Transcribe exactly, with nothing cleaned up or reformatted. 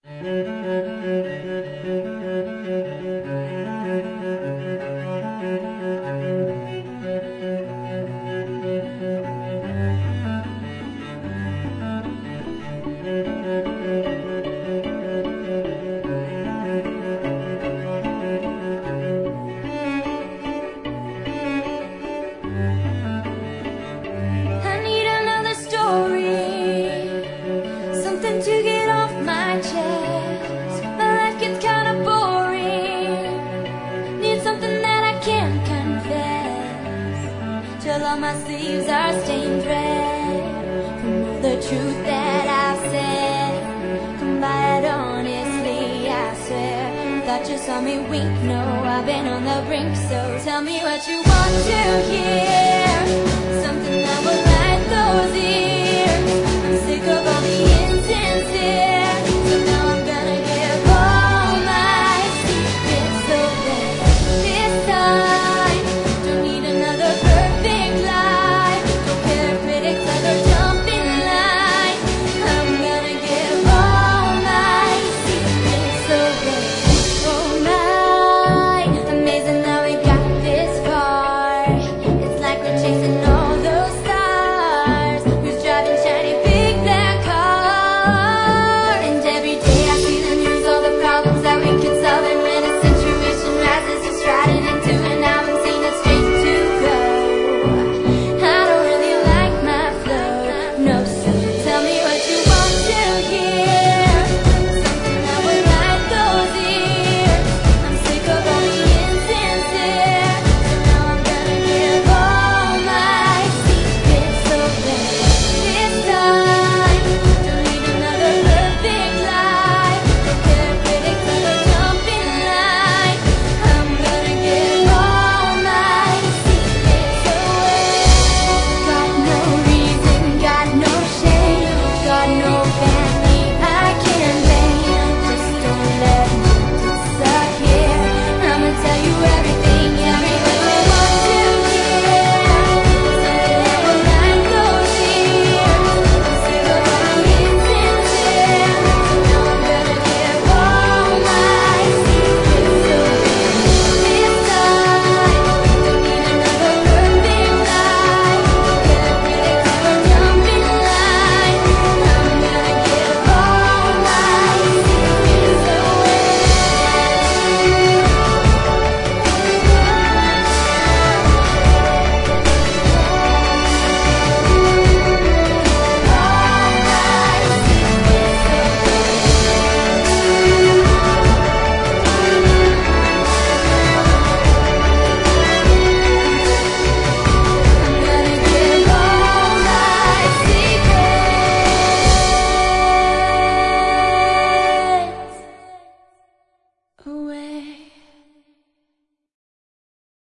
To get off my chest, my life gets kinda boring. Need something that I can confess, till all my sleeves are stained red from all the truth that I've said. Come by it honestly, I swear. Thought you saw me wink, no, I've been on the brink. So tell me what you want to hear, something that will light those ears. I'm sick of all the